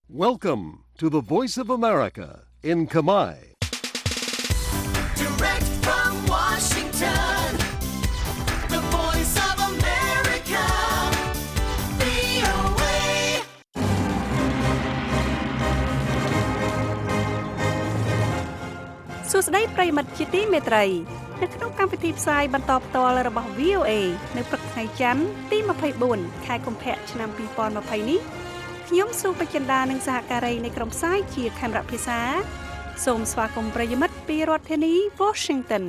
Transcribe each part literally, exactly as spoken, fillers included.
Welcome to the Voice of America in Khmer. Direct from Washington, the Voice of America, វី អូ เอសួស្តីប្រិយមិត្តជាទីមេត្រីនៅក្នុងកម្មវិធីផ្សាយបន្តផ្ទាល់របស់ វី អូ เอ នៅព្រឹកថ្ងៃច័ន្ទទីម្ភៃបួនខែកុម្ភៈឆ្នាំពីរពាន់ម្ភៃនេះខ្ញុំសុបចិន្តានិងសហការីនៃក្រុមផ្សាយជាខេមរៈភាសាសូមស្វាគមន៍ប្រិយមិត្តពីរដ្ឋធានី Washington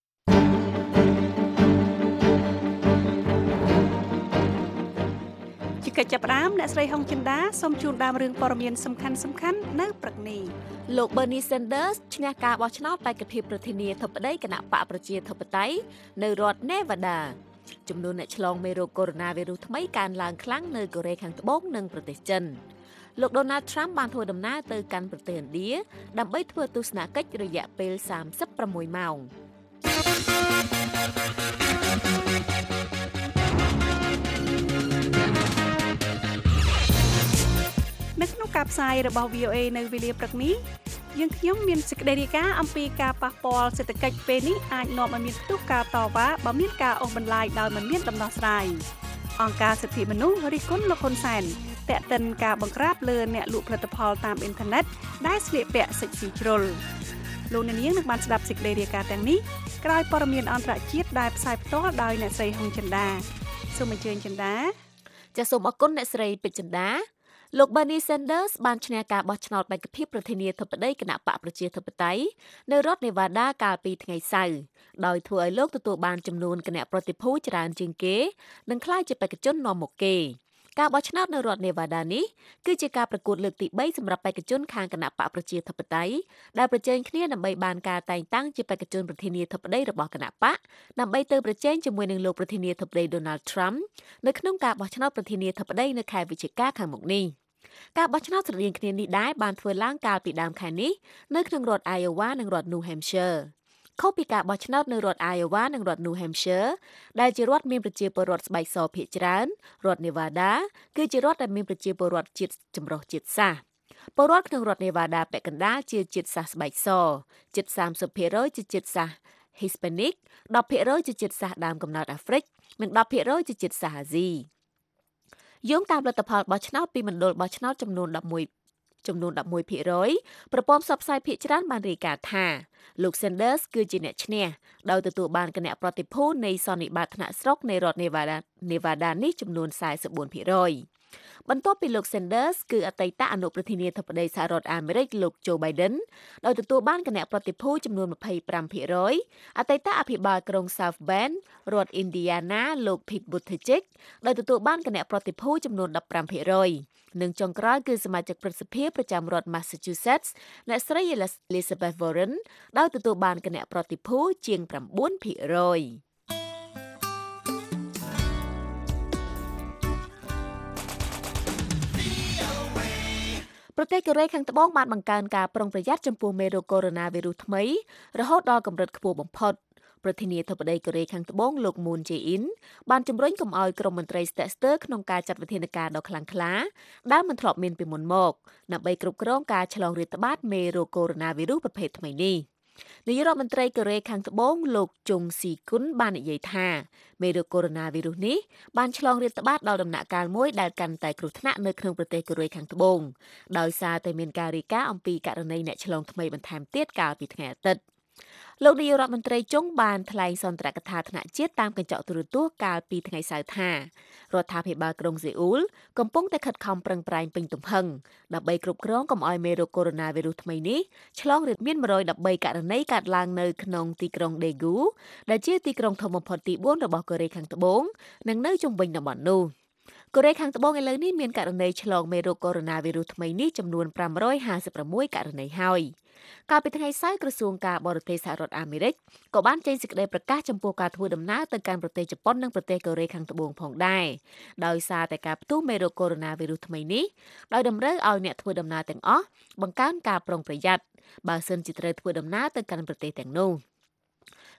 ជាកិច្ចចាប់ផ្ដើមអ្នកស្រីហុងចិន្តាសូមជូនដើមរឿងព័ត៌មានសំខាន់សំខាន់នៅព្រឹកនេះលោក Bernie Sanders ឈ្នះការបោះឆ្នោតបេក្ខភាពប្រធានាធិបតីគណៈបកប្រជាធិបតេយ្យនៅរដ្ឋ Nevada ចំនួនអ្នកឆ្លងមេរោគកូវីដ -19 ថ្មីកើនឡើងខ្លាំងនៅកូរ៉េខាងត្បូងនិងប្រទេសចិនលោក Donald Trump បានធ្វើដំណើរទៅកាន់ប្រទេសឥណ្ឌាដើម្បីធ្វើទស្សនកិច្ចរយៈពេលសាមសិបប្រាំមួយម៉ោងនៅក្នុងការផ្សាយរបស់ វី អូ เอ នៅវេលាព្រឹកនេះយើងខ្ញុំមានសេចក្តីរាយការណ៍អំពីការប៉ះពាល់សេដ្ឋកិច្ចពេលនេះអាចនាំឲ្យមានផ្ទុះការតវ៉ាបើមានការអូសបន្លាយដោយមិនមានដំណោះស្រាយអង្គការសិទ្ធិមនុស្សរិះគន់លោកហ៊ុនសែនតាក់ទិនការបង្ក្រាបលើអ្នកលក់ផលិតផលតាមអ៊ីនធឺណិតដែលស្លៀកពាក់សិចស៊ីជ្រុលលោកអ្នកនាងនឹងបានស្ដាប់សេចក្តីរាយការណ៍ទាំងនេះក្រោយព័ត៌មានអន្តរជាតិដែលផ្សាយផ្ទាល់ដោយអ្នកស្រីហុងចិន្តាសូមអញ្ជើញចិន្តាចាសសូមអរគុណអ្នកស្រីពេជ្រចិន្តាលោក Bernie Sanders បានឈ្នះការបោះឆ្នោតបេក្ខភាពប្រធានាធិបតីគណៈបកប្រជាធិបតេយ្យនៅរដ្ឋ Nevada កាលពីថ្ងៃសៅរ៍ដោយធ្វើឲ្យលោកទទួលបានចំនួនគណៈប្រតិភូច្រើនជាងគេនិងក្លាយជាបេក្ខជននាំមុខគេការបោះឆ្នោតនៅរដ្ឋ Nevada នេះគឺជាការប្រកួតលើកទីបីសម្រាប់បេក្ខជនខាងគណៈបកប្រជាធិបតេយ្យដែលប្រជែងគ្នាដើម្បីបានការតែងតាំងជាបេក្ខជនប្រធានាធិបតីរបស់គណៈបកដើម្បីទៅប្រជែងជាមួយនឹងលោកប្រធានាធិបតី Donald Trump នៅក្នុងការបោះឆ្នោតប្រធានាធិបតីនៅខែវិច្ឆិកាខាងមុខនេះការបោះឆ្នោតស្រដៀងគ្នានេះដែរបានធ្វើឡើងកាលពីដើមខែនេះនៅក្នុងរដ្ឋ Iowa និងរដ្ឋ New Hampshire ខុសពីការបោះឆ្នោតនៅរដ្ឋ Iowa និងរដ្ឋ New Hampshire ដែលជារដ្ឋមានប្រជាពលរដ្ឋស្បែកសភាគច្រើនរដ្ឋ Nevada គឺជារដ្ឋដែលមានប្រជាពលរដ្ឋជាតិចម្រុះជាតិសាសន៍ពលរដ្ឋក្នុងរដ្ឋ Nevada ពាក់កណ្ដាលជាជាតិសាសន៍ស្បែកសជិត សាមសិបភាគរយ ជាជាតិសាសន៍ Hispanic ដប់ភាគរយ ជាជាតិសាសន៍ដើមកំណើតអាហ្វ្រិកនិងដប់ភាគរយ ជាជាតិសាសន៍អាស៊ីយោងតាមលទ្ធផលបោះឆ្នោតពីមណ្ឌលបោះឆ្នោតចំនួន11ចំនួន11ភាគរយប្រព័ន្ធផ្សព្វផ្សាយភាគច្រើនបានរាយការណ៍ថាលោក Sanders គឺជាអ្នកឈ្នះដោយទទួលបានគណៈប្រតិភូនៃសន្និបាតថ្នាក់ស្រុកនៃរដ្ឋ Nevada Nevada នេះចំនួនសែនសិបបួនភាគរយបន្ទាប់ពីលោក Sanders គឺអតីតអនុប្រធានាធិបតីសហរដ្ឋអាមេរិកលោក Joe Biden ដោយទទួលបានគណៈប្រតិភូចំនួនยี่สิบห้าភាគរយអតីតអភិបាលក្រុង South Bend រដ្ឋ Indiana លោក Pete Buttigieg ដោយទទួលបានគណៈប្រតិភូចំនួនสิบห้าភាគរយនិងចុងក្រោយគឺសមាជិកព្រឹទ្ធសភាប្រចាំរដ្ឋ Massachusetts អ្នកស្រី Elizabeth Warren ដោយទទួលបានគណៈប្រតិភូជាងnineភាគរយប្រទេសកូរ៉េខាងត្បូងបានបង្កើនការប្រុងប្រយ័ត្នចំពោះមេរោគកូវីដ -19 ថ្មីរហូតដល់កម្រិតខ្ពស់បំផុតប្រធានាធិបតីកូរ៉េខាងត្បូងលោក Moon Jae-in បានជំរុញកុំឲ្យក្រុមមន្ត្រីស្ទាក់ស្ទើរក្នុងការចាត់វិធានការដ៏ខ្លាំងក្លាដែលមិនធ្លាប់មានពីមុនមកដើម្បីគ្រប់គ្រងការឆ្លងរាតត្បាតមេរោគកូវីដ -19 ប្រភេទថ្មីនេះនាយករដ្ឋមន្ត្រីកូរ៉េខាងត្បូងលោកជុងស៊ីគុនបាននិយាយថាមេរោគកូវីដ -19 នេះបានឆ្លងរាតត្បាតដល់ដំណាក់កាលមួយដែលកាន់តែគ្រោះថ្នាក់នៅក្នុងប្រទេសកូរ៉េខាងត្បូងដោយសារតែមានការរាយការណ៍អំពីករណីអ្នកឆ្លងថ្មីបន្ថែមទៀតកាលពីថ្ងៃអាទិត្យលោកនាយករដ្ឋមន្ត្រីជុងបានថ្លែងសន្ទរកថាថ្នាក់ជាតិតាមកញ្ចក់ទូរទស្សន៍កាលពីថ្ងៃសៅរ៍ថារដ្ឋាភិបាលក្រុងសេអ៊ូលកំពុងតែខិតខំប្រឹងប្រែងពេញទំហឹងដើម្បីគ្រប់គ្រងកុំឲ្យមេរោគកូវីដ -19 ថ្មីនេះឆ្លងរាតមានone hundred thirteenករណីកើតឡើងនៅក្នុងទីក្រុង Daegu ដែលជាទីក្រុងធំបំផុតទីfourរបស់កូរ៉េខាងត្បូងនិងនៅជុំវិញតំបន់នោះកូរ៉េខាងត្បូងឥឡូវនេះមានករណីឆ្លងមេរោគកូវីដ -19 ថ្មីនេះចំនួនfive hundred fifty-sixករណីហើយកាលពីថ្ងៃសៅរ៍ក្រសួងការបរទេសសហរដ្ឋអាមេរិកក៏បានចេញសេចក្តីប្រកាសចំពោះការធ្វើដំណើរទៅកាន់ប្រទេសជប៉ុននិងប្រទេសកូរ៉េខាងត្បូងផងដែរដោយសារតែការផ្ទុះមេរោគកូវីដ -19 ថ្មីនេះដោយតម្រូវឲ្យអ្នកធ្វើដំណើរទាំងអស់បង្កើនការប្រុងប្រយ័ត្នបើសិនជាត្រូវធ្វើដំណើរទៅកាន់ប្រទេសទាំងនោះ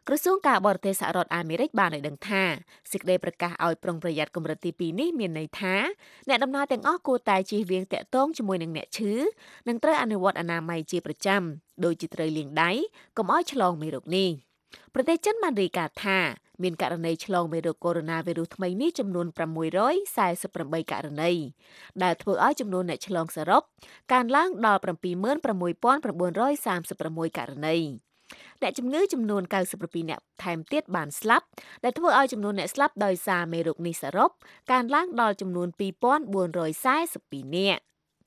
ក្រសួងការបរទេសសហរដ្ឋអាមេរិកបានឲ្យដឹងថាសេចក្តីប្រកាសឲ្យប្រុងប្រយ័ត្នកម្រិតទីពីរនេះមានន័យថាអ្នកដំណើរទាំងអស់គួរតែជៀសវាងតាក់ទងជាមួយនឹងអ្នកឈឺនិងត្រូវអនុវត្តអនាម័យជាប្រចាំដូចជាត្រូវលាងដៃកុំឲ្យឆ្លងមេរោគនេះប្រទេសចិនបានរាយការណ៍ថាមានករណីឆ្លងមេរោគកូវីដ -19 ថ្មីនេះចំនួនប្រាំមួយរយសែសិបប្រាំបីករណីដែលធ្វើឲ្យចំនួនអ្នកឆ្លងសរុបកើនឡើងដល់ ប្រាំពីរម៉ឺនប្រាំមួយពាន់ប្រាំបួនរយសាមសិបប្រាំមួយករណីអ្នកជំងឺចំនួនកៅសិបពីរនាក់ថែមទៀតបានស្លាប់ដែលធ្វើឲ្យចំនួនអ្នកស្លាប់ដោយសារមេរោគនេះសរុបកើនឡើងដល់ចំនួនពីរពាន់បួនរយសែសិបពីរនាក់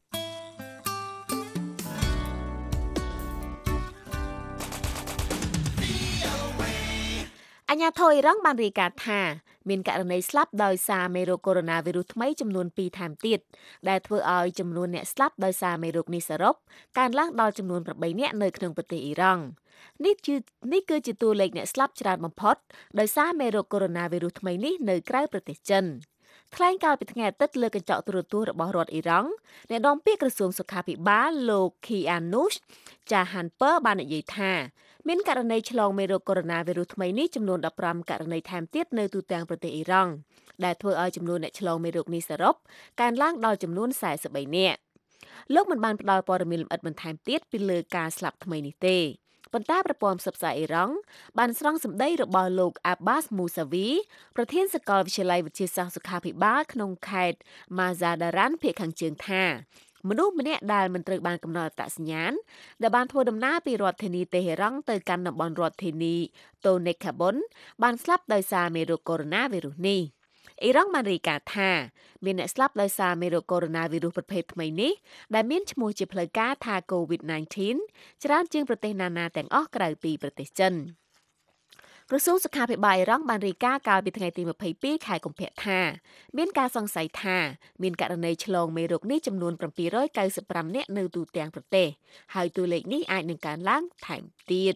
អាជ្ញាធរអ៊ីរ៉ង់បានរាយការណ៍ថាមានករណីស្លាប់ដោយសារមេរោគកូវីដ -19 ថ្មីចំនួនពីរថែមទៀតដែលធ្វើឲ្យចំនួនអ្នកស្លាប់ដោយសារមេរោគនេះសរុបកើនឡើងដល់ចំនួនប្រាំបីនាក់នៅក្នុងប្រទេសអ៊ីរ៉ង់នេះជានេះគឺជាតួលេខអ្នកស្លាប់ច្រើនបំផុតដោយសារមេរោគកូវីដ -19 ថ្មីនេះនៅក្រៅប្រទេសចិនថ្លែងកាលពីថ្ងៃអាទិត្យលើកញ្ចក់ទូរទស្សន៍របស់រដ្ឋអ៊ីរ៉ង់អ្នកនាំពាក្យក្រសួងសុខាភិបាលលោក Kianush Jahanper បាននិយាយថាមានករណីឆ្លងមេរោគកូវីដ -19 ថ្មីនេះចំនួនដប់ប្រាំករណីថែមទៀតនៅទូទាំងប្រទេសអ៊ីរ៉ង់ដែលធ្វើឲ្យចំនួនអ្នកឆ្លងមេរោគនេះសរុបកើនឡើងដល់ចំនួនសែសិបបីនាក់លោកមិនបានផ្ដល់ព័ត៌មានលម្អិតបន្ថែមទៀតពីលើការស្លាប់ថ្មីនេះទេប៉ុន្តែប្រព័ន្ធផ្សព្វផ្សាយអ៊ីរ៉ង់បានស្រង់សម្ដីរបស់លោក Abbas Mousavi ប្រធានសាកលវិទ្យាល័យវិទ្យាសាស្ត្រសុខាភិបាលក្នុងខេត្ត Mazandaran ភាគខាងជើងថាមនុស្សម្នាក់ដែលមិនត្រូវបានកំណត់អត្តសញ្ញាណដែលបានធ្វើដំណើរពីរដ្ឋធានីតេហេរ៉ង់ទៅកាន់តំបន់រដ្ឋធានីតូនេកាបុនបានស្លាប់ដោយសារមេរោគកូវីដ -19 នេះអ៊ីរ៉ង់បានរាយការណ៍ថាមានអ្នកស្លាប់ដោយសារមេរោគកូវីដ -19 ប្រភេទថ្មីនេះដែលមានឈ្មោះជាផ្លូវការថា កូវីដ -19 ច្រើនជាងប្រទេសណានាទាំងអស់ក្រៅពីប្រទេសចិនក្រសួងសុខាភិបាលអ៊ីរ៉ង់បានរាយការណ៍កាលពីថ្ងៃទីម្ភៃពីរខែកុម្ភៈថាមានការសង្ស័យថាមានករណីឆ្លងមេរោគនេះចំនួនប្រាំពីររយកៅសិបប្រាំនាក់នៅទូទាំងប្រទេសហើយតួលេខនេះអាចនឹងកើនឡើងថែមទៀត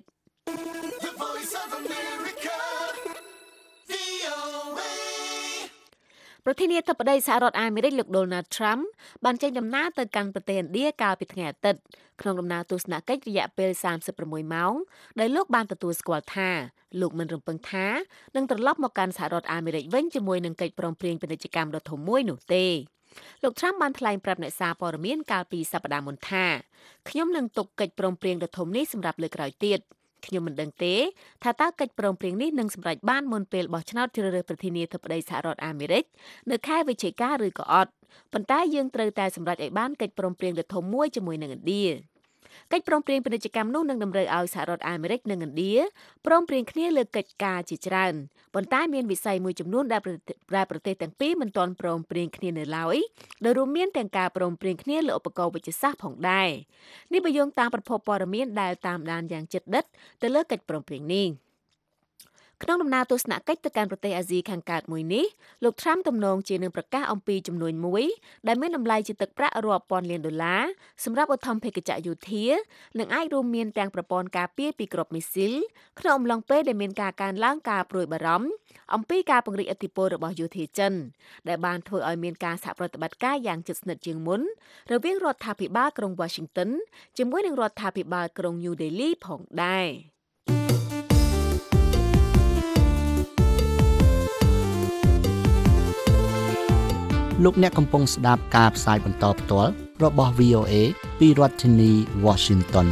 ប្រធានាធិបតីសហរដ្ឋអាមេរិកលោក Donald Trump បានចេញដំណើរទៅកាន់ប្រទេសឥណ្ឌាកាលពីថ្ងៃអាទិត្យក្នុងដំណើរទស្សនកិច្ចរយៈពេលសាមសិបប្រាំមួយម៉ោងដោយលោកបានទទួលស្គាល់ថាលោកមិនរំពឹងថានឹងត្រឡប់មកកាន់សហរដ្ឋអាមេរិកវិញជាមួយនឹងកិច្ចព្រមព្រៀងពាណិជ្ជកម្មដ៏ធំមួយនោះទេលោក Trump បានថ្លែងប្រាប់អ្នកសារព័ត៌មានកាលពីសប្តាហ៍មុនថាខ្ញុំនឹងទុកកិច្ចព្រមព្រៀងដ៏ធំនេះសម្រាប់លើកក្រោយទៀតខ្ញុំមិនដឹងទេថាតើកិច្ចព្រមព្រៀងនេះនឹងសម្រេចបានមុនពេលបោះឆ្នោតជ្រើសរើសប្រធានាធិបតីសហរដ្ឋអាមេរិកនៅខែវិច្ឆិកាឬក៏អត់ប៉ុន្តែយើងត្រូវតែសម្រេចឲ្យបានកិច្ចព្រមព្រៀងដ៏ធំមួយជាមួយនឹងឥណ្ឌាកិច្ចព្រមព្រៀងពាណិជ្ជកម្មនោះនឹងតម្រូវឲ្យសហរដ្ឋអាមេរិកនិងឥណ្ឌាព្រមព្រៀងគ្នាលើកិច្ចការជាច្រើនប៉ុន្តែមានវិស័យមួយចំនួនដែលប្រទេសទាំងពីរមិនទាន់ព្រមព្រៀងគ្នានៅឡើយដោយរួមមានទាំងការព្រមព្រៀងគ្នាលើឧបករណ៍វិទ្យាសាស្ត្រផងដែរនេះបើយោងតាមប្រភពព័ត៌មានដែលតាមដានយ៉ាងជិតដិតទៅលើកិច្ចព្រមព្រៀងនេះក្នុងដំណើរទស្សនកិច្ចទៅកាន់ប្រទេសអាស៊ីខាងកើតមួយនេះលោក Trump ទំនងជានឹងប្រកាសអំពីជំនួយមួយដែលមានតម្លៃជាទឹកប្រាក់រាប់ពាន់លានដុល្លារសម្រាប់ឧទ្ធម្ភាគចក្រយោធានិងអាចរួមមានទាំងប្រព័ន្ធការពារពីគ្រាប់មីស៊ីលក្នុងអំឡុងពេលដែលមានការកើនឡើងការព្រួយបារម្ភអំពីការពង្រីកឥទ្ធិពលរបស់យោធាចិនដែលបានធ្វើឲ្យមានការសហប្រតិបត្តិការយ៉ាងជិតស្និទ្ធជាងមុនរវាងរដ្ឋាភិបាលក្រុង Washington ជាមួយនឹងរដ្ឋាភិបាលក្រុង New Delhi ផងដែរលោកអ្នកកំពុងស្ដាប់ការផ្សាយបន្តផ្ទាល់របស់ វី អូ เอ ពីរដ្ឋធានី Washington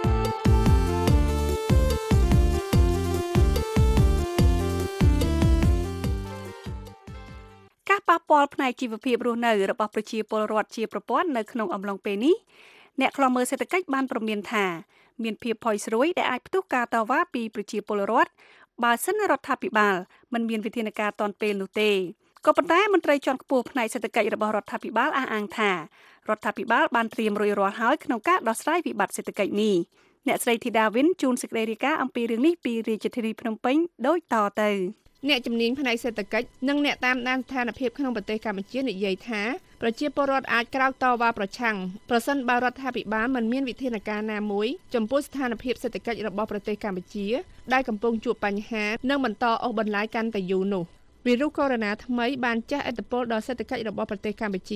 ការប៉ះពាល់ផ្នែកជីវភាពរស់នៅរបស់ប្រជាពលរដ្ឋជាប្រព័ន្ធនៅក្នុងអំឡុងពេលនេះអ្នកខ្លំមើលសេដ្ឋកិច្ចបានព្រមានថាមានភាពផុយស្រួយដែលអាចផ្ទុះការតវ៉ាពីប្រជាពលរដ្ឋបើសិនរដ្ឋាភិបាលមិនមានវិធានការទាន់ពេលនោះទេក៏ប៉ុន្តែមន្ត្រីជាន់ខ្ពស់ផ្នែកសេដ្ឋកិច្ចរបស់រដ្ឋាភិបាលអះអាងថារដ្ឋាភិបាលបានត្រៀមរួចរាល់ហើយក្នុងការដោះស្រាយវិបត្តិសេដ្ឋកិច្ចនេះអ្នកស្រីធីតាវិនជួនសេចក្តីរាយការណ៍អំពីរឿងនេះពីរាជធានីភ្នំពេញដូចតទៅអ្នកជំនាញផ្នែកសេដ្ឋកិច្ចនិងអ្នកតាមដានស្ថានភាពក្នុងប្រទេសកម្ពុជានិយាយថាប្រជាពលរដ្ឋអាចក្រោកតវ៉ាប្រឆាំងប្រសិនបើរដ្ឋាភិបាលមិនមានវិធានការណាមួយចំពោះស្ថានភាពសេដ្ឋកិច្ចរបស់ប្រទេសកម្ពុជាដែលកំពុងជួបបញ្ហានិងបន្តអូសបន្លាយកាន់តែយូរនោះវីរុសកូវីដ -19 ថ្មីបានជះឥទ្ធិពលដល់សេដ្ឋកិច្ចរបស់ប្រទេសកម្ពុជា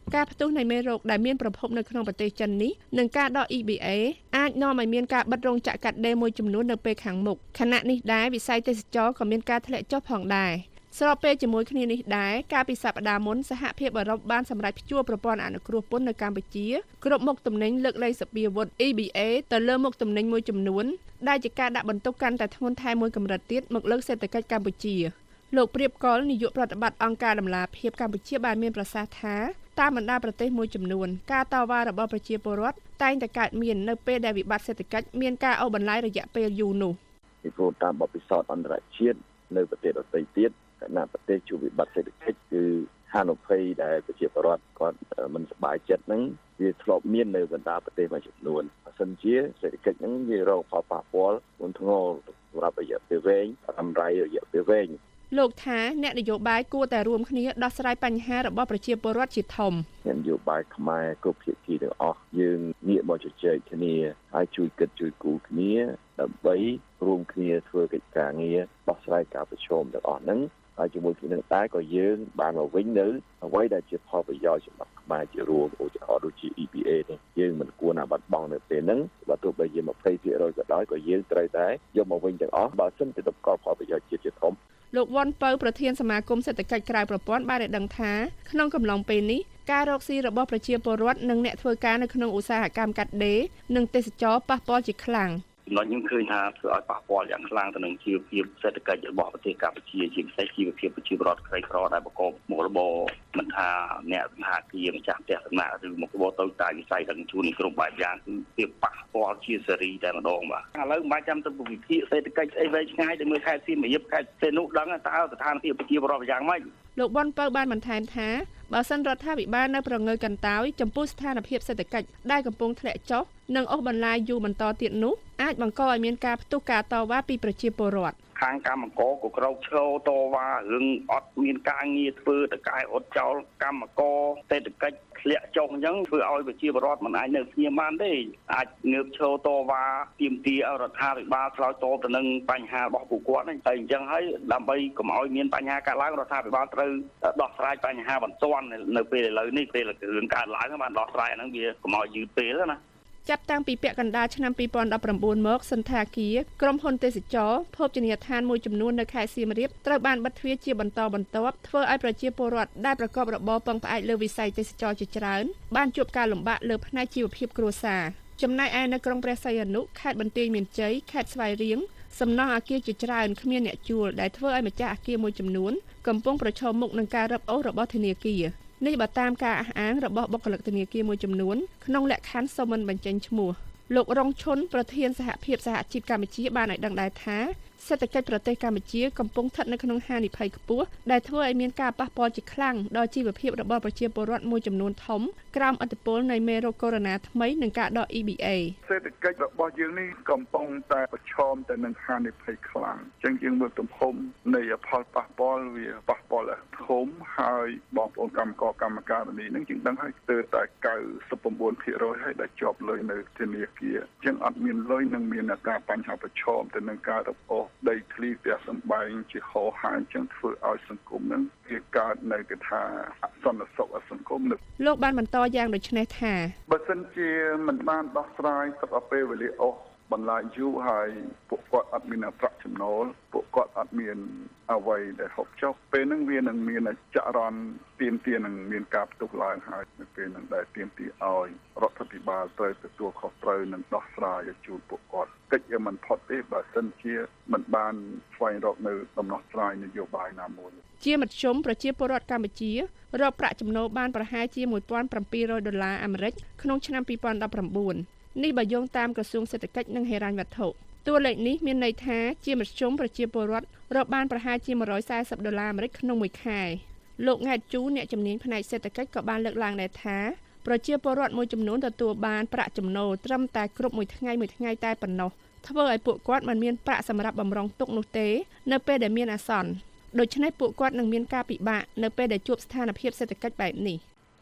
ការផ្ទុះនៃមេរោគដែលមានប្រភពនៅក្នុងប្រទេសចិននេះនិងការដក E B A អាចនាំឲ្យមានការបិទរោងចក្រកាត់ដេរមួយចំនួននៅពេលខាងមុខខណៈនេះដែរវិស័យទេសចរក៏មានការធ្លាក់ចុះផងដែរស្របពេលជាមួយគ្នានេះដែរកាលពីសប្តាហ៍មុនសហភាពអឺរ៉ុបបានសម្រេចព្យួរប្រព័ន្ធអនុគ្រោះពន្ធនៅកម្ពុជាគ្រប់មុខទំនិញលើកលែងសពាវុធ E B A ទៅលើមុខទំនិញមួយចំនួនដែលជាការដាក់បន្ទុកកាន់តែធ្ងន់ថែមមួយកម្រិតទៀតមកលើសេដ្ឋកិច្ចកម្ពុជាលោកព្រៀបកុលនាយកប្រតិបត្តិអង្គការដំឡាភិបកម្ពុជាបានមានប្រសាសន៍ថាតាមបណ្ដាប្រទេសមួយចំនួនការតវ៉ារបស់ប្រជាពលរដ្ឋតែងតែកើតមាននៅពេលដែលវិបត្តិសេដ្ឋកិច្ចមានការអូសបន្លាយរយៈពេលយូរនោះពីព្រោះតាមបទពិសោធន៍អន្តរជាតិនៅប្រទេសដទៃទៀតគណៈប្រទេសជួបវិបត្តិសេដ្ឋកិច្ចគឺហានិភ័យដែលប្រជាពលរដ្ឋគាត់មិនសប្បាយចិត្តហ្នឹងវាធ្លាប់មាននៅបណ្ដាប្រទេសមួយចំនួនបើសិនជាសេដ្ឋកិច្ចហ្នឹងវារងផលប៉ះពាល់ធ្ងន់ធ្ងរសម្រាប់រយៈពេលវែងរំរាយរយៈពេលវែងលោកថាអ្នកនយោបាយគួរតែរួមគ្នាដោះស្រាយបញ្ហារបស់ប្រជាពលរដ្ឋជាធំអ្នកនយោបាយខ្មែរគ្រប់ភាគីទាំងអស់យើងងាកមកជជែកគ្នាហើយជួយគិតជួយគូរគ្នាដើម្បីរួមគ្នាធ្វើកិច្ចការងារដោះស្រាយការប្រឈមទាំងអស់ហ្នឹងហើយជាមួយគ្នានឹងតែក៏យើងបានមកវិញនៅអ្វីដែលជាផលប្រយោជន៍សម្រាប់ខ្មែរជារួមឧទាហរណ៍ដូចជា E B A នេះយើងមិនគួរណាបាត់បង់នៅពេលហ្នឹងបើទោះបីជា ยี่สิบเปอร์เซ็นต์ ក៏ដោយក៏យើងត្រូវតែយកមកវិញទាំងអស់បើសិនជាទៅប្រកបផលប្រយោជន៍ជាតិជាធំលោកវ៉ាន់ពៅប្រធានសមាគមសេដ្ឋកិច្ចក្រៅប្រព័ន្ធបានឲ្យដឹងថាក្នុងកំឡុងពេលនេះការរកស៊ីរបស់ប្រជាពលរដ្ឋនិងអ្នកធ្វើការនៅក្នុងឧស្សាហកម្មកាត់ដេរនិងទេសចរប៉ះពាល់ជាខ្លាំងចំណុចខ្ញុំឃើញថាធ្វើឲ្យប៉ះពាល់យ៉ាងខ្លាំងទៅនឹងជីវភាពសេដ្ឋកិច្ចរបស់ប្រទេសកម្ពុជាជាពិសេសជីវភាពប្រជាពលរដ្ឋក្រីក្រដែលប្រកបមុខរបរមិនថាអ្នកវិហាគីម្ចាស់ផ្ទះសំណាក់ឬមុខរបរតូចតាចវិស័យដឹកជញ្ជូនគ្រប់បែបយ៉ាងគឺវាប៉ះពាល់ជាសេរីតែម្ដងបាទឥឡូវមិនបាច់ចាំទៅវិភាគសេដ្ឋកិច្ចស្អីវែងឆ្ងាយទៅមើលខេត្តសៀមរាបខេត្តសេនុដឹងតើស្ថានភាពប្រជាពលរដ្ឋយ៉ាងម៉េចលោកប៊ុនពៅបានបន្ថែមថាបើសិនរដ្ឋាភិបាលនៅប្រងើយកន្តើយចំពោះស្ថានភាពសេដ្ឋកិច្ចដែលកំពុងធ្លាក់ចុះនិងអូសបន្លាយយូរបន្តទៀតនោះអាចបង្កឲ្យមានការផ្ទុះការតវ៉ាពីប្រជាពលរដ្ឋខាងកម្មករក៏ក្រោកឈរតវ៉ារឿងអត់មានការងារធ្វើតកែអត់ចោលកម្មករសេដ្ឋកិច្ចធ្លាក់ចុះអញ្ចឹងធ្វើឲ្យប្រជាពលរដ្ឋមិនអាចនៅស្ងៀមបានទេអាចងើបឈរតវ៉ាទាមទារឲ្យរដ្ឋាភិបាលឆ្លើយតបទៅនឹងបញ្ហារបស់ពួកគាត់ហ្នឹងហើយអញ្ចឹងហើយដើម្បីកុំឲ្យមានបញ្ហាកើតឡើងរដ្ឋាភិបាលត្រូវដោះស្រាយបញ្ហាបន្ទាន់នៅពេលឥឡូវនេះពេលរឿងកើតឡើងបានដោះស្រាយអាហ្នឹងវាកុំឲ្យយឺតពេលណាចាប់តាំងពីពាក់កណ្ដាលឆ្នាំពីរពាន់ដប់ប្រាំបួនមកសន្តាគារក្រុមហ៊ុនទេសចរភោជនីយដ្ឋានមួយចំនួននៅខេត្តសៀមរាបត្រូវបានបិទទ្វារជាបន្តបន្ទាប់ធ្វើឲ្យប្រជាពលរដ្ឋដែលប្រកបរបរពឹងផ្អែកលើវិស័យទេសចរជាច្រើនបានជួបការលំបាកលើផ្នែកជីវភាពគ្រួសារចំណែកឯនៅក្រុងព្រះសីហនុខេត្តបន្ទាយមានជ័យខេត្តស្វាយរៀងសំណង់អគារជាច្រើនគ្មានអ្នកជួលដែលធ្វើឲ្យម្ចាស់អគារមួយចំនួនកំពុងប្រឈមមុខនឹងការរឹបអូសរបស់ធនាគារនេះបើតាមការអះអាងរបស់បុគ្គលិកធនាគារមួយចំនួនក្នុងលក្ខខណ្ឌសូមមិនបញ្ចេញឈ្មោះលោករងឈុនប្រធានសហភាពសហជីពកម្ពុជាបានឲ្យដឹងដែរថាសេដ្ឋកិច្ចប្រទេសកម្ពុជាកំពុងស្ថិតនៅក្នុងហានិភ័យខ្ពស់ដែលធ្វើឲ្យមានការប៉ះពាល់ជាខ្លាំងដល់ជីវភាពរបស់ប្រជាពលរដ្ឋមួយចំនួនធំក្រោមឥទ្ធិពលនៃមេរោគកូវីដ -ថ្មី និងការដក E B A សេដ្ឋកិច្ចរបស់យើងនេះកំពុងតែប្រឈមទៅនឹងហានិភ័យខ្លាំងអញ្ចឹងយើងមើលទំហំនៃផលប៉ះពាល់វាប៉ះពាល់ធំហើយបងប្អូនកម្មករកម្មការិនីនឹងយើងដឹងហើយស្ទើរតែ เก้าสิบเก้าភាគរយ ហើយដែលជាប់លុយនៅធនាគារអញ្ចឹងអត់មានលុយនិងមានការបញ្ហាប្រឈមទៅនឹងការរឹបអូសដីធ្លីផ្ទះសម្បែងជាហោហាអញ្ចឹងធ្វើឲ្យសង្គមនឹងវាកើតនៅគេថាអសន្តិសុខសង្គមលោកបានបន្តយ៉ាងដូចនេះថាបើសិនជាមិនបានដោះស្រាយស្របពេលវេលាអូសបន្លាយយូរហើយពួកគាត់អត់មានប្រាក់ចំណូលពួកគាត់អត់មានអ្វីដែលហូបចុកពេលហ្នឹងវានឹងមានចរន្តទៀមទានឹងមានការផ្ទុះឡើងហើយនៅពេលហ្នឹងដែលទៀមទាឲ្យរដ្ឋាភិបាលត្រូវទទួលខុសត្រូវនិងដោះស្រាយឲ្យជូនពួកគាត់កិច្ចមិនផុតទេបើសិនជាមិនបានស្វែងរកនៅដំណោះស្រាយនយោបាយណាមួយជាមធ្យមប្រជាពលរដ្ឋកម្ពុជារកប្រាក់ចំណូលបានប្រហែលជាmột nghìn bảy trămដុល្លារអាមេរិកក្នុងឆ្នាំពីរពាន់ដប់ប្រាំបួននេះបើយោងតាមក្រសួងសេដ្ឋកិច្ចនិងហិរញ្ញវត្ថុតួលេខនេះមានន័យថាជាមធ្យមប្រជាពលរដ្ឋរកបានប្រហែលជាmột trăm bốn mươiដុល្លារអាមេរិកក្នុងមួយខែលោកង៉ែតជូអ្នកជំនាញផ្នែកសេដ្ឋកិច្ចក៏បានលើកឡើងដែរថាប្រជាពលរដ្ឋមួយចំនួនទទួលបានប្រាក់ចំណូលត្រឹមតែគ្រប់មួយថ្ងៃមួយថ្ងៃតែប៉ុណ្ណោះធ្វើឲ្យពួកគាត់មិនមានប្រាក់សម្រាប់បម្រុងទុកនោះទេនៅពេលដែលមានអាសន្នដូច្នេះពួកគាត់នឹងមានការពិបាកនៅពេលដែលជួបស្ថានភាពសេដ្ឋកិច្ចបែបនេះ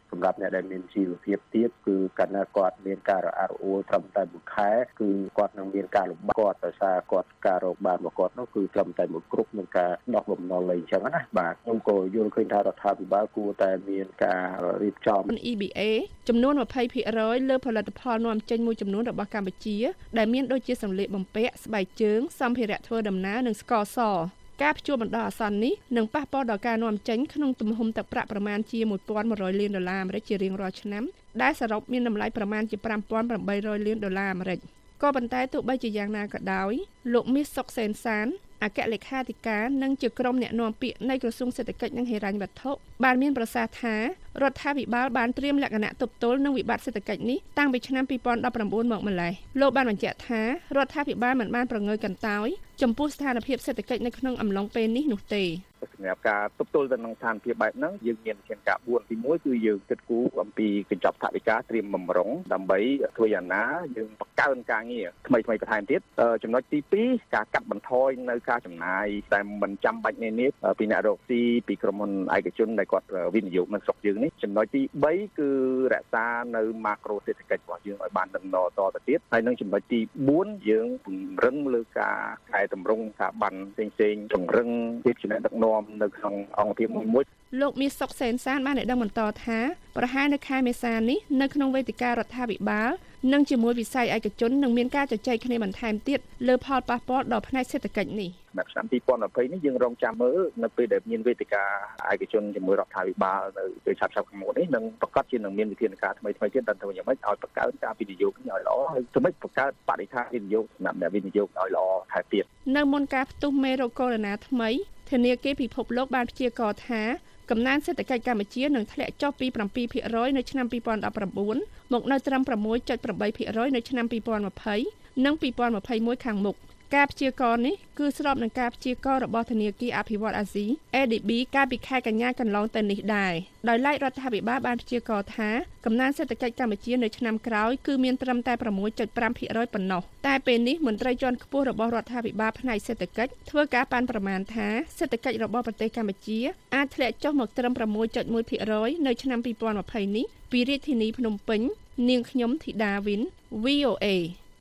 សម្រាប់អ្នកដែលមានជីវភាពទាបគឺកាលណាគាត់មានការរអាក់រអួលត្រឹមតែមួយខែគឺគាត់នឹងមានការលំបាកគាត់ដោយសារគាត់ការរកបានរបស់គាត់នោះគឺត្រឹមតែមួយគ្រប់នឹងការដោះបំណុលអីចឹងណាបាទខ្ញុំក៏យល់ឃើញថារដ្ឋាភិបាលគួរតែមានការរៀបចំ E B A ចំនួន ยี่สิบเปอร์เซ็นต์ លើផលិតផលនាំចេញមួយចំនួនរបស់កម្ពុជាដែលមានដូចជាសម្លៀកបំពាក់ស្បែកជើងសម្ភារៈធ្វើដំណើរនិងស្ករសការព្យួរបណ្ដោះអាសន្ននេះនឹងប៉ះពាល់ដល់ការនាំចេញក្នុងទំហំទឹកប្រាក់ប្រមាណជា một nghìn một trăm លានដុល្លារអាមេរិកជារៀងរាល់ឆ្នាំដែលសរុបមានតម្លៃប្រមាណជា five thousand eight hundred លានដុល្លារអាមេរិកក៏ប៉ុន្តែទោះបីជាយ៉ាងណាក៏ដោយលោកមាសសុកសេនសានអគ្គលេខាធិការនិងជាក្រុមអ្នកនាំពាក្យនៃក្រសួងសេដ្ឋកិច្ចនិងហិរញ្ញវត្ថុបានមានប្រសាសន៍ថារដ្ឋាភិបាលបានត្រៀមលក្ខណៈទប់ទល់នឹងវិបត្តិសេដ្ឋកិច្ចនេះតាំងពីឆ្នាំtwo thousand nineteenមកម្ល៉េះលោកបានបញ្ជាក់ថារដ្ឋាភិបាលមិនបានប្រងើយកន្តើយចំពោះស្ថានភាពសេដ្ឋកិច្ចនៅក្នុងអំឡុងពេលនេះនោះទេសម្រាប់ការទប់ទល់ទៅនឹងស្ថានភាពបែបហ្នឹងយើងមានវិធានការfourទីoneគឺយើងគិតគូរអំពីកញ្ចប់ថវិកាត្រៀមបំរុងដើម្បីធ្វើយ៉ាងណាយើងបង្កើនការងារថ្មីថ្មីបន្ថែមទៀតចំណុចទីtwoការកាត់បន្ថយនៅការចំណាយតែមិនចាំបាច់នេះពីអ្នករកស៊ីពីក្រុមហ៊ុនឯកជនដែលគាត់វិនិយោគនៅស្រុកយើងនេះចំណុចទីthreeគឺរក្សានៅម៉ាក្រូសេដ្ឋកិច្ចរបស់យើងឲ្យបានដំណើរតទៅទៀតហើយនឹងចំណុចទីfourយើងពង្រឹងលើការកែតម្រង់ស្ថាប័នផ្សេងៗពង្រឹងភាពជាអ្នកដឹកនាំនៅក្នុងអង្គភាពមួយៗលោកមាសសុកសេនសានបានឲ្យដឹងបន្តថាប្រហែលនៅខែមេសានេះនៅក្នុងវេទិការដ្ឋាភិបាលនិងជាមួយវិស័យឯកជននឹងមានការជជែកគ្នាបន្ថែមទៀតលើផលប៉ះពាល់ដល់ផ្នែកសេដ្ឋកិច្ចនេះនៅឆ្នាំtwo thousand twentyនេះយើងរងចាំមើលនៅពេលដែលមានវេទិកាឯកជនជាមួយរដ្ឋាភិបាលនៅពេលឆាប់ៗខាងមុខនេះនឹងប្រកាសជានឹងមានវិធានការថ្មីៗទៀតដល់ទៅយ៉ាងម៉េចឲ្យបង្កើនការវិនិយោគនេះឲ្យល្អហើយធ្វើម៉េចបង្កើតបរិស្ថានវិនិយោគសម្រាប់អ្នកវិនិយោគឲ្យល្អថែទៀតនៅមុនការផ្ទុះមេរោគកូវីដ -19 ថ្មីធនាគារពិភពលោកបានព្យាករណ៍ថាកំណើនសេដ្ឋកិច្ចកម្ពុជានឹងធ្លាក់ចុះពីseven percent នៅឆ្នាំtwo thousand nineteenមកនៅត្រឹមsix point eight percent នៅឆ្នាំtwo thousand twentyនិងtwo thousand twenty-oneខាងមុខការព្យាករណ៍នេះគឺស្របនឹងការព្យាករណ៍របស់ធនាគារអភិវឌ្ឍន៍អាស៊ី A D B កាលពីខែកញ្ញាកន្លងទៅនេះដែរដោយឡែករដ្ឋាភិបាលបានព្យាករណ៍ថាកំណើនសេដ្ឋកិច្ចកម្ពុជានៅឆ្នាំក្រោយគឺមានត្រឹមតែsix point five percent ប៉ុណ្ណោះតែពេលនេះមន្ត្រីជាន់ខ្ពស់របស់រដ្ឋាភិបាលផ្នែកសេដ្ឋកិច្ចធ្វើការប៉ាន់ប្រមាណថាសេដ្ឋកិច្ចរបស់ប្រទេសកម្ពុជាអាចធ្លាក់ចុះមកត្រឹមsix point one percent នៅឆ្នាំtwo thousand twentyនេះពីរាជធានីភ្នំពេញនាងខ្ញុំធីតាវិន V O A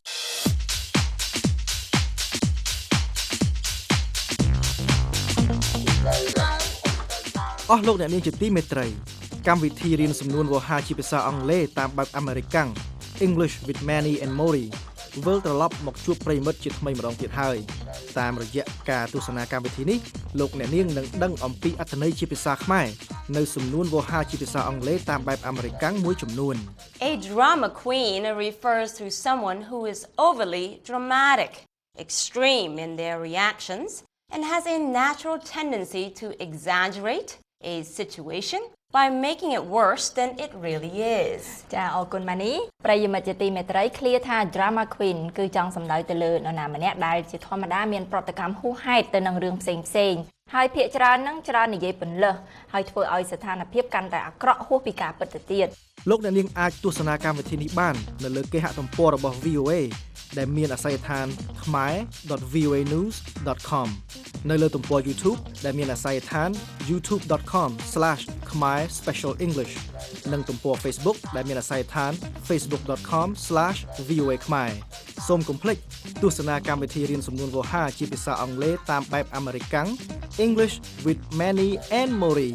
អស់លោកអ្នកនាងជាទីមេត្រីកម្មវិធីរៀនសំនួនវោហាជាភាសាអង់គ្លេសតាមបែបអាមេរិកាំង English with Manny and Mori វិលត្រឡប់មកជួបប្រិយមិត្តជាថ្មីម្ដងទៀតហើយតាមរយៈការទស្សនាកម្មវិធីនេះលោកអ្នកនាងនឹងដឹងអំពីអត្ថន័យជាភាសាខ្មែរនៅសំនួនវោហាជាភាសាអង់គ្លេសតាមបែបអាមេរិកាំងមួយចំនួន A drama queen refers to someone who is overly dramatic, extreme in their reactions and has a natural tendency to exaggerate a situation by making it worse than it really is ចាអរគុណម៉ានីប្រិយមិត្តជាទីមេត្រីឃ្លាថា drama queen គឺចង់សំដៅទៅលើនរណាម្នាក់ដែលជាធម្មតាមានប្រតិកម្មហួសហេតុទៅនឹងរឿងផ្សេងផ្សេងហើយភាគច្រើននឹងច្រើននិយាយពន្លើសហើយធ្វើឲ្យស្ថានភាពកាន់តែអាក្រក់ហួសពីការពិតទៅទៀតលោកអ្នកនាងអាចទស្សនាកម្មវិធីនេះបាននៅលើគេហទំព័ររបស់ V O A ដែលមានអាសយដ្ឋាន khmae dot v o a news dot com នៅលើទំព័រ YouTube ដែលមានអាសយដ្ឋាន youtube dot com slash khmae special english និងទំព័រ Facebook ដែលមានអាសយដ្ឋាន facebook dot com slash v o a khmae សូមកុំភ្លេចទស្សនាកម្មវិធីរៀនសំនួនវោហាជាភាសាអង់គ្លេសតាមបែបអាមេរិកាំង English with Manny and Mori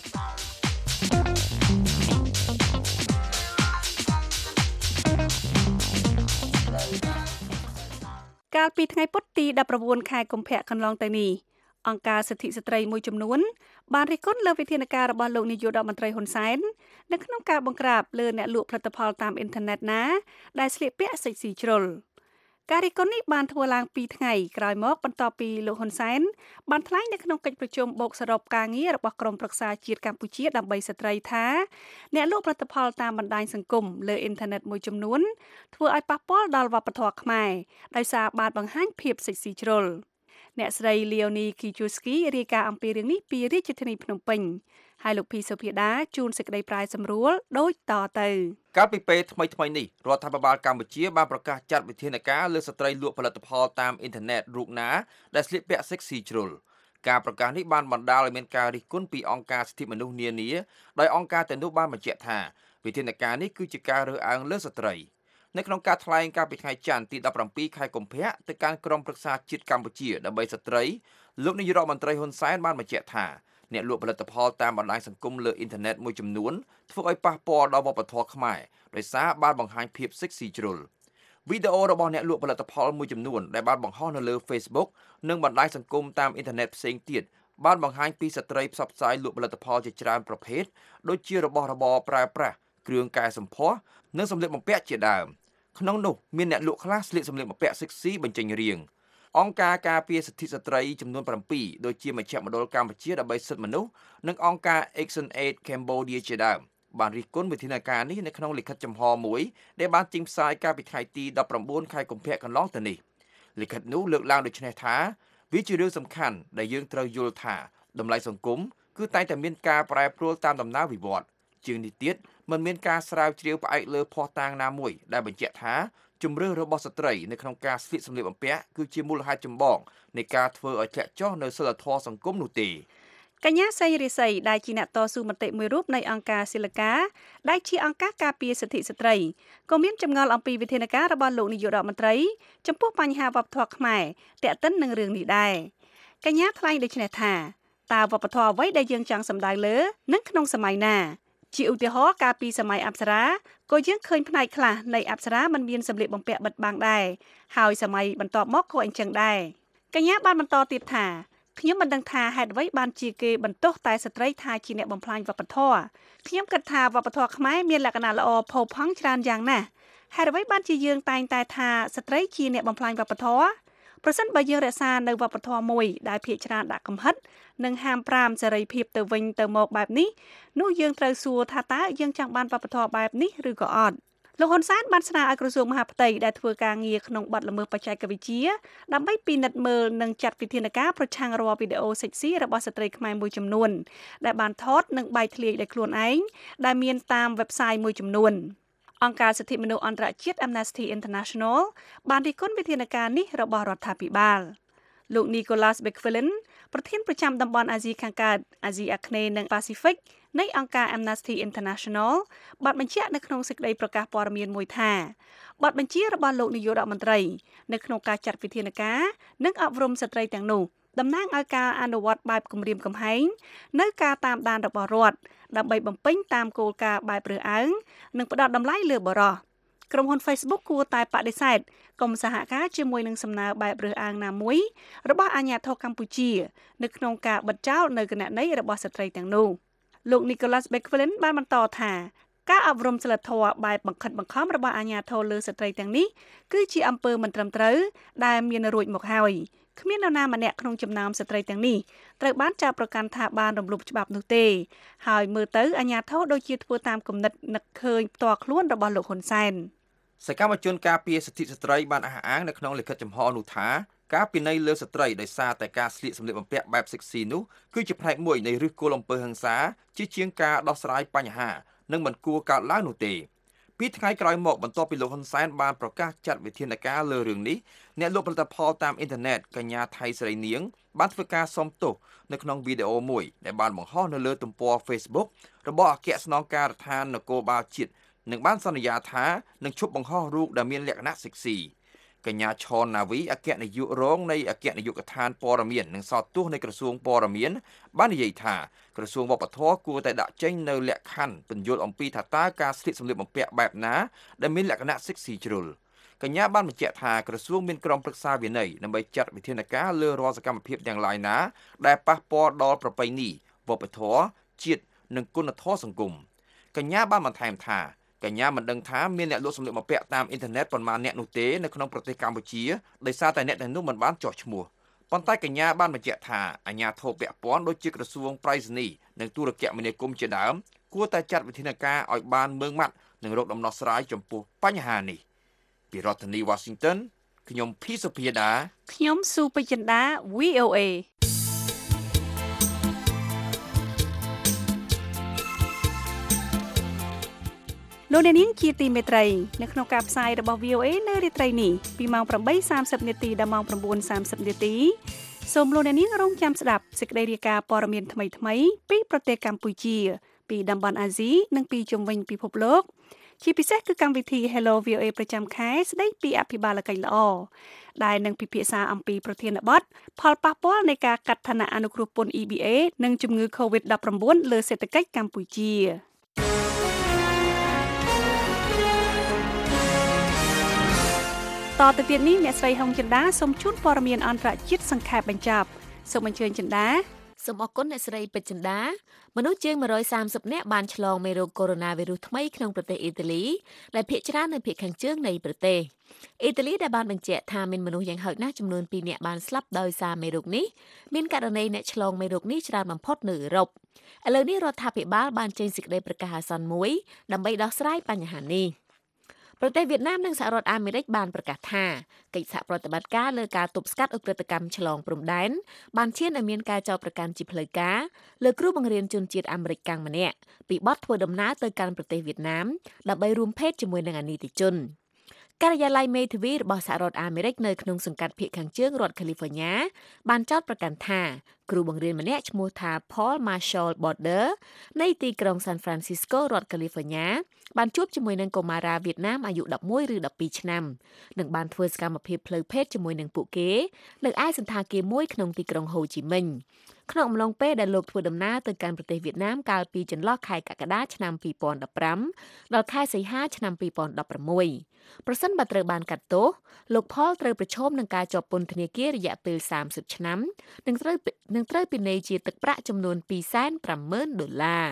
កាលពីថ្ងៃពុធទីnineteenខែកុម្ភៈកន្លងទៅនេះអង្គការសិទ្ធិស្ត្រីមួយចំនួនបានរិះគន់លើវិធានការរបស់លោកនាយករដ្ឋមន្ត្រីហ៊ុនសែននៅក្នុងការបង្ក្រាបលើអ្នកលក់ផលិតផលតាមអ៊ីនធឺណិតណាដែលស្លៀកពាក់សិចស៊ីជ្រុលការរិះគន់នេះបានធ្វើឡើងពីរថ្ងៃក្រោយមកបន្ទាប់ពីលោកហ៊ុនសែនបានថ្លែងនៅក្នុងកិច្ចប្រជុំបូកសរុបការងាររបស់ក្រុមប្រឹក្សាជាតិកម្ពុជាដើម្បីស្ត្រីថាអ្នកលក់ផលិតផលតាមបណ្ដាញសង្គមលើអ៊ីនធឺណិតមួយចំនួនធ្វើឲ្យប៉ះពាល់ដល់វប្បធម៌ខ្មែរដោយសារបានបង្ហាញភាពសិចស៊ីជ្រុលអ្នកស្រី Leonie Kijuski រាយការណ៍អំពីរឿងនេះពីរាជធានីភ្នំពេញហើយលោកភីសុភាដាជួនសេចក្តីប្រាយសម្រួលដូចតទៅកាលពីពេលថ្មីៗនេះរដ្ឋាភិបាលកម្ពុជាបានប្រកាសចាត់វិធានការលើស្ត្រីលក់ផលិតផលតាមអ៊ីនធឺណិតរូបណាដែលស្លៀកពាក់សិចស៊ីជ្រុលការប្រកាសនេះបានបណ្ដាលឲ្យមានការរិះគន់ពីអង្គការសិទ្ធិមនុស្សនានាដោយអង្គការទាំងនោះបានបញ្ជាក់ថាវិធានការនេះគឺជាការរើសអើងលើស្ត្រីនៅក្នុងការថ្លែងការណ៍ពីថ្ងៃច័ន្ទទីដប់ប្រាំពីរខែកុម្ភៈទៅកាន់ក្រុមប្រឹក្សាជាតិកម្ពុជាដើម្បីស្ត្រីលោកនាយរដ្ឋមន្ត្រីហ៊ុនសែនបានបញ្ជាក់ថាអ្នកលក់ផលិតផលតាមបណ្ដាញសង្គមលើអ៊ីនធឺណិតមួយចំនួនធ្វើឲ្យប៉ះពាល់ដល់វប្បធម៌ខ្មែរដោយសារបានបង្ហាញភាពសិចស៊ីជ្រុលវីដេអូរបស់អ្នកលក់ផលិតផលមួយចំនួនដែលបានបង្ហោះនៅលើ Facebook និងបណ្ដាញសង្គមតាមអ៊ីនធឺណិតផ្សេងទៀតបានបង្ហាញពីស្ត្រីផ្សព្វផ្សាយលក់ផលិតផលជាច្រើនប្រភេទដូចជារបស់របរប្រើប្រាស់គ្រឿងកែសម្ផស្សនិងសម្លៀកបំពាក់ជាដើមក្នុងនោះមានអ្នកលក់ខ្លះស្លៀកសម្លៀកបំពាក់សិចស៊ីបញ្ចេញរាងអង្គការការពារសិទ្ធិស្ត្រីចំនួនប្រាំពីរដូចជាមជ្ឈមណ្ឌលកម្ពុជាដើម្បីសិទ្ធិមនុស្សនិងអង្គការ Action Aid Cambodia ជាដើមបានរិះគន់វិធានការនេះនៅក្នុងលិខិតចំហមួយដែលបានចេញផ្សាយកាលពីថ្ងៃទីដប់ប្រាំបួនខែកុម្ភៈកន្លងទៅនេះលិខិតនោះលើកឡើងដូចនេះថាវាជារឿងសំខាន់ដែលយើងត្រូវយល់ថាតម្លៃសង្គមគឺតែងតែមានការប្រែប្រួលតាមដំណើរវិវត្តន៍ជាងនេះទៀតមិនមានការស្រាវជ្រាវផ្អែកលើភស្តុតាងណាមួយដែលបញ្ជាក់ថាជំរឿនរបស់ស្ត្រីនៅក្នុងការស្លៀកសម្លៀកបំពាក់គឺជាមូលហេតុចម្បងនៃការធ្វើឲ្យធ្លាក់ចុះនៅសីលធម៌សង្គមនោះទេកញ្ញាសីរិស័យដែលជាអ្នកតស៊ូមតិមួយរូបនៃអង្គការស៊ីលកាដែលជាអង្គការការពារសិទ្ធិស្ត្រីក៏មានចម្ងល់អំពីវិធានការរបស់លោកនាយករដ្ឋមន្ត្រីចំពោះបញ្ហាវប្បធម៌ខ្មែរទាក់ទិននឹងរឿងនេះដែរកញ្ញាថ្លែងដូចនេះថាតើវប្បធម៌អ្វីដែលយើងចង់សម្ដៅលើនិងក្នុងសម័យណាជាឧទាហរណ៍កាលពីសម័យអប្សរាក៏យើងឃើញផ្នែកខ្លះនៃអប្សរាមិនមានសម្លៀកបំពាក់បិទបាំងដែរហើយសម័យបន្ទាប់មកក៏អញ្ចឹងដែរកញ្ញាបានបន្តទៀតថាខ្ញុំមិនដឹងថាហេតុអ្វីបានជាគេបន្ទោសតែស្ត្រីថាជាអ្នកបំផ្លាញវប្បធម៌ខ្ញុំគិតថាវប្បធម៌ខ្មែរមានលក្ខណៈល្អផូរផង់ច្រើនយ៉ាងណាស់ហេតុអ្វីបានជាយើងតែងតែថាស្ត្រីជាអ្នកបំផ្លាញវប្បធម៌ប្រសិនបើយើងរក្សានៅវប្បធម៌មួយដែលភាគច្រើនដាក់កំហិតនិងហាមប្រាមសេរីភាពទៅវិញទៅមកបែបនេះនោះយើងត្រូវសួរថាតើយើងចង់បានវប្បធម៌បែបនេះឬក៏អត់លោកហ៊ុនសែនបានស្នើឲ្យក្រសួងមហាផ្ទៃដែលធ្វើការងារក្នុងបទល្មើសបច្ចេកវិទ្យាដើម្បីពិនិត្យមើលនិងចាត់វិធានការប្រឆាំងរាល់វីដេអូសិចស៊ីរបស់ស្ត្រីខ្មែរមួយចំនួនដែលបានថតនិងបែកធ្លាយដោយខ្លួនឯងដែលមានតាម website មួយចំនួនអង្គការសិទ្ធិមនុស្សអន្តរជាតិ Amnesty International បានរិះគន់វិធានការនេះរបស់រដ្ឋាភិបាលលោក Nicholas Bequelin ប្រធានប្រចាំតំបន់អាស៊ីខាងកើតអាស៊ីអាគ្នេយ៍និង Pacific នៃអង្គការ Amnesty International បានបញ្ជាក់នៅក្នុងសេចក្តីប្រកាសព័ត៌មានមួយថាបទបញ្ជារបស់លោកនាយករដ្ឋមន្ត្រីនៅក្នុងការចាត់វិធានការនិងអប់រំស្ត្រីទាំងនោះតំណាងឲ្យការអនុវត្តបែបគម្រាមកំហែងនៅការតាមដានរបស់រដ្ឋដើម្បីបំពេញតាមគោលការណ៍បែបរើសអើងនិងផ្ដោតតម្លៃលើបរិសុទ្ធក្រុមហ៊ុន Facebook គួរតែបដិសេធកុំសហការជាមួយនឹងសំណើបែបរើសអើងណាមួយរបស់អាជ្ញាធរកម្ពុជានៅក្នុងការបិទចោលនៅគណនីរបស់ស្ត្រីទាំងនោះលោក Nicholas Bequelin បានបន្តថាការអប់រំសីលធម៌បែបបង្ខិតបង្ខំរបស់អាជ្ញាធរលើស្ត្រីទាំងនេះគឺជាអំពើមិនត្រឹមត្រូវដែលមានរួចមកហើយគ្មាននរណាម្នាក់ក្នុងចំណោមស្ត្រីទាំងនេះត្រូវបានចាប់ប្រកាន់ថាបានរំលោភច្បាប់នោះទេហើយមើលទៅអាជ្ញាធរដូចជាធ្វើតាមគំនិតនឹកឃើញផ្ទាល់ខ្លួនរបស់លោកហ៊ុនសែនសកម្មជនការពារសិទ្ធិស្ត្រីបានអះអាងនៅក្នុងលិខិតចំហនោះថាការពិន័យលើស្ត្រីដោយសារតែការស្លៀកសម្លៀកបំពាក់បែបសិចស៊ីនោះគឺជាផ្នែកមួយនៃឫសគល់អំពើហិង្សាជាជាងការដោះស្រាយបញ្ហានិងមិនគួរកើតឡើងនោះទេពីថ្ងៃក្រោយមកបន្ទាប់ពីលោកហ៊ុនសែនបានប្រកាសចាត់វិធានការលើរឿងនេះអ្នកលក់ផលិតផលតាមអ៊ីនធឺណិតកញ្ញាថៃស្រីនាងបានធ្វើការសុំទោសនៅក្នុងវីដេអូមួយដែលបានបង្ហោះនៅលើទំព័រ Facebook របស់អគ្គស្នងការដ្ឋាននគរបាលជាតិនិងបានសន្យាថានឹងឈប់បង្ហោះរូបដែលមានលក្ខណៈសិចស៊ីកញ្ញាឆនណាវីអគ្គនាយករងនៃអគ្គនាយកដ្ឋានព័ត៌មាននិងសោតទស្សន៍នៃក្រសួងព័ត៌មានបាននិយាយថាក្រសួងវប្បធម៌គួរតែដាក់ចេញនៅលក្ខខណ្ឌពន្យល់អំពីថាតើការស្លៀកសម្លៀកបំពាក់បែបណាដែលមានលក្ខណៈសិចស៊ីជ្រុលកញ្ញាបានបញ្ជាក់ថាក្រសួងមានក្រុមប្រឹក្សាវិន័យដើម្បីចាត់វិធានការលើរាល់សកម្មភាពទាំងឡាយណាដែលប៉ះពាល់ដល់ប្រពៃណីវប្បធម៌ជាតិនិងគុណធម៌សង្គមកញ្ញាបានបន្ថែមថាកញ្ញាមិនដឹងថាមានអ្នកលក់សម្លៀកបំពាក់តាមអ៊ីនធឺណិតប៉ុន្មានអ្នកនោះទេនៅក្នុងប្រទេសកម្ពុជាដោយសារតែអ្នកទាំងនោះមិនបានចុះឈ្មោះប៉ុន្តែកញ្ញាបានបញ្ជាក់ថាអាជ្ញាធរពាក់ព័ន្ធដូចជាក្រសួងប្រៃសណីនិងទូរគមនាគមន៍ជាដើមគួរតែចាត់វិធានការឲ្យបានម៉ឺងម៉ាត់និងរកដំណោះស្រាយចំពោះបញ្ហានេះពីរដ្ឋធានី Washington ខ្ញុំភីសុភាដាខ្ញុំស៊ូពេជ្រចិន្តា វី អូ เอលោកអ្នកនាងជាទីមេត្រីនៅក្នុងការផ្សាយរបស់ វី អូ เอ នៅរាត្រីនេះពីម៉ោង ប្រាំបីសាមសិប នាទីដល់ម៉ោង ៩សាមសិប នាទីសូមលោកអ្នកនាងរងចាំស្ដាប់សេចក្តីរាយការណ៍ព័ត៌មានថ្មីៗពីប្រទេសកម្ពុជាពីតំបន់អាស៊ីនិងពីជុំវិញពិភពលោកជាពិសេសគឺកម្មវិធី Hello វី អូ เอ ប្រចាំខែស្ដីពីអភិបាលកិច្ចល្អដែលនឹងពិភាក្សាអំពីប្រធានបទផលប៉ះពាល់នៃការកាត់ឋានៈអនុគ្រោះពន្ធ អ៊ី ប៊ី เอ និងជំងឺ កូវីដ ដប់ប្រាំបួន លើសេដ្ឋកិច្ចកម្ពុជាតទៅទៀតនេះអ្នកស្រីហុងចិន្តាសូមជូនព័ត៌មានអន្តរជាតិសង្ខេបបញ្ចប់សូមអញ្ជើញចិន្តាសូមអរគុណអ្នកស្រីពេជ្រចិន្តាមនុស្សជាងone hundred thirtyនាក់បានឆ្លងមេរោគកូវីដ -Virus ថ្មីក្នុងប្រទេសអ៊ីតាលីដែលភាគច្រើននៅភាគខាងជើងនៃប្រទេសអ៊ីតាលីដែលបានបញ្ជាក់ថាមានមនុស្សយ៉ាងហោចណាស់ចំនួនtwoនាក់បានស្លាប់ដោយសារមេរោគនេះមានករណីអ្នកឆ្លងមេរោគនេះច្រើនបំផុតនៅអឺរ៉ុបឥឡូវនេះរដ្ឋាភិបាលបានចេញសេចក្តីប្រកាសអាសន្នមួយដើម្បីដោះស្រាយបញ្ហានេះប្រទេសវៀតណាមនិងសហរដ្ឋអាមេរិកបានប្រកាសថាកិច្ចសហប្រតិបត្តិការលើការទប់ស្កាត់ឧក្រិដ្ឋកម្មឆ្លងព្រំដែនបានឈានឲ្យមានការចោទប្រកាន់ជាផ្លូវការលើគ្រូបង្រៀនជនជាតិអាមេរិកកាំងម្នាក់ពីបទធ្វើដំណើរទៅកាន់ប្រទេសវៀតណាមដើម្បីរួមភេទជាមួយនឹងអនីតិជនការិយាល័យមេធាវីរបស់សហរដ្ឋអាមេរិកនៅក្នុងសង្កាត់ភាគខាងជើងរដ្ឋ California បានចោទប្រកាន់ថាគ្រូបង្រៀនម្នាក់ឈ្មោះថា Paul Marshall Border នៃទីក្រុង San Francisco រដ្ឋ California បានជួបជាមួយនឹងកុមារាវៀតណាមអាយុelevenឬtwelveឆ្នាំនិងបានធ្វើសកម្មភាពផ្លូវភេទជាមួយនឹងពួកគេនៅឯសន្តាគារមួយក្នុងទីក្រុងហូជីមិញក្នុងអំឡុងពេលដែលលោកធ្វើដំណើរទៅកាន់ប្រទេសវៀតណាមកាលពីចន្លោះខែកក្កដាឆ្នាំtwo thousand fifteenដល់ខែសីហាឆ្នាំtwo thousand sixteenប្រសិនបើត្រូវបានកាត់ទោសលោក Paul ត្រូវប្រឈមនឹងការជាប់ពន្ធនាគាររយៈពេលthirtyឆ្នាំនិងត្រូវនឹងត្រូវពិន័យជាទឹកប្រាក់ចំនួនtwo hundred fifty thousandដុល្លារ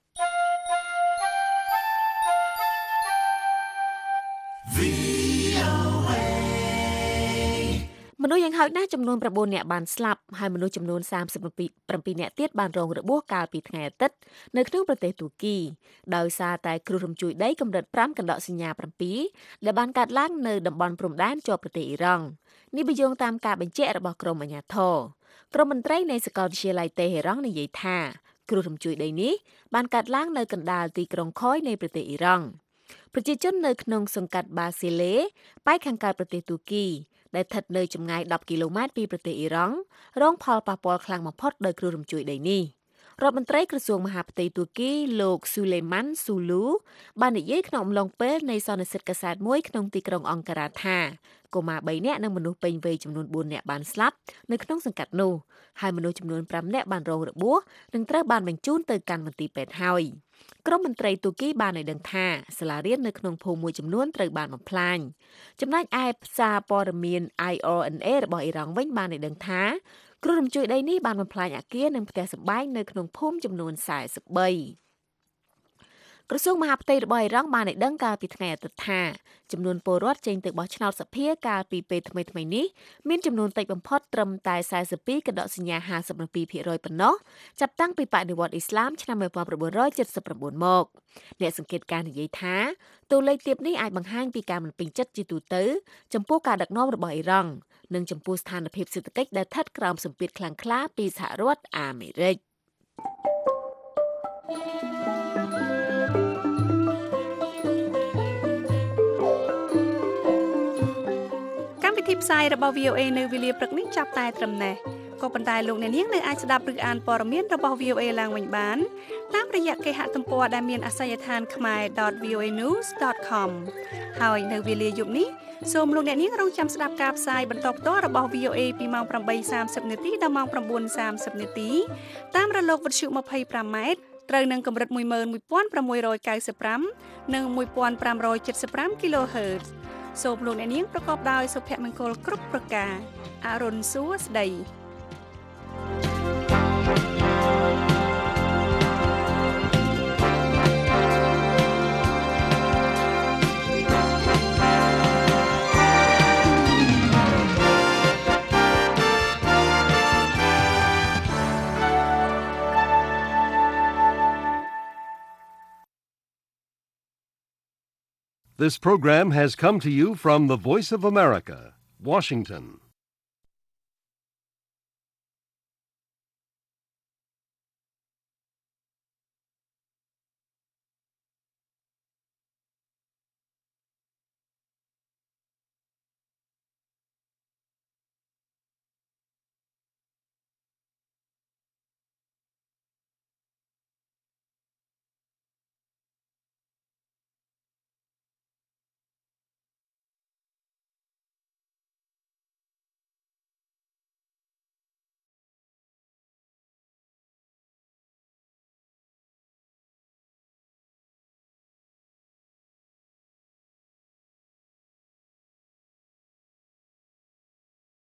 មនុស្សយ៉ាងហោចណាស់ចំនួនnineនាក់បានស្លាប់ហើយមនុស្សចំនួនthirty-sevenនាក់ទៀតបានរងរបួសកាលពីថ្ងៃអាទិត្យនៅក្នុងប្រទេសទូគីដោយសារតែគ្រោះរញ្ជួយដីកម្រិតfiveកណ្ដោសញ្ញាsevenដែលបានកើតឡើងនៅតំបន់ព្រំដែនជាប់ប្រទេសអ៊ីរ៉ង់នេះបញ្ជាក់តាមការបញ្ជាក់របស់ក្រមអាជ្ញាធរក្រមមន្ត្រីនៃសាកលវិទ្យាល័យតេហេរ៉ង់និយាយថាគ្រោះរញ្ជួយដីនេះបានកើតឡើងនៅកណ្ដាលទីក្រុងខយនៃប្រទេសអ៊ីរ៉ង់ប្រជាជននៅក្នុងសង្កាត់បាស៊ីលេប៉ែកខាងកើតប្រទេសទូគីដែលស្ថិតនៅចម្ងាយtenគីឡូម៉ែត្រពីប្រទេសអ៊ីរ៉ង់រងផលប៉ះពាល់ខ្លាំងបំផុតដោយគ្រោះរញ្ជួយដីនេះរដ្ឋមន្ត្រីក្រសួងមហាផ្ទៃទូគីលោក Suleiman Sulu បាននិយាយក្នុងអំឡុងពេលនៃសន្និសីទកាសែតមួយក្នុងទីក្រុងអង្ការ៉ាថាកុមារthreeនាក់និងមនុស្សពេញវ័យចំនួនfourនាក់បានស្លាប់នៅក្នុងសង្កាត់នោះហើយមនុស្សចំនួនfiveនាក់បានរងរបួសនិងត្រូវបានបញ្ជូនទៅកាន់មន្ទីរពេទ្យហើយក្រមមន្ត្រីទូគីបានឲ្យដឹងថាសាលារៀននៅក្នុងភូមិមួយចំនួនត្រូវបានបំផ្លាញចំណែកឯផ្សារព័ត៌មាន I R N A របស់អ៊ីរ៉ង់វិញបានឲ្យដឹងថាគ្រោះរញ្ជួយដីនេះបានបំផ្លាញអគារនិងផ្ទះសម្បែងនៅក្នុងភូមិចំនួនforty-threeក្រសួងមហាផ្ទៃរបស់អ៊ីរ៉ង់បានឲ្យដឹងកាលពីថ្ងៃអាទិត្យថាចំនួនពលរដ្ឋចេញទៅបោះឆ្នោតសភាកាលពីពេលថ្មីៗនេះមានចំនួនតិចបំផុតត្រឹមតែforty-twoកណ្ដោសញ្ញាfifty-two percent ប៉ុណ្ណោះចាប់តាំងពីបដិវត្តន៍អ៊ីស្លាមឆ្នាំnineteen seventy-nineមកអ្នកសង្កេតការណ៍និយាយថាតួលេខទាបនេះអាចបង្ហាញពីការមិនពេញចិត្តជាទូទៅចំពោះការដឹកនាំរបស់អ៊ីរ៉ង់និងចំពោះស្ថានភាពសេដ្ឋកិច្ចដែលស្ថិតក្រោមសម្ពាធខ្លាំងក្លាពីសហរដ្ឋអាមេរិកកម្មវិធីផ្សាយរបស់ វី អូ เอ នៅវេលាព្រឹកនេះចាប់តែត្រឹមនេះក៏ប៉ុន្តែលោកអ្នកនាងនៅអាចស្ដាប់ឬអានព័ត៌មានរបស់ វី អូ เอ ឡើងវិញបានតាមរយៈគេហទំព័រដែលមានអាសយដ្ឋាន khmae dot v o a news dot com ហើយនៅវេលាយប់នេះសូមលោកអ្នកនាងរងចាំស្ដាប់ការផ្សាយបន្តផ្ទាល់របស់ វី អូ เอ ពីម៉ោងeight thirtyនាទីដល់ម៉ោងnine thirtyនាទីតាមរលកវិទ្យុtwenty-fiveម៉ែត្រត្រូវនឹងកម្រិតone one six ninety-fiveនិងfifteen seventy-five គីឡូហឺតសូមលោកអ្នកនាងប្រកបដោយសុភមង្គលគ្រប់ប្រការអរុនសួស្តី This program has come to you from the Voice of America, Washington.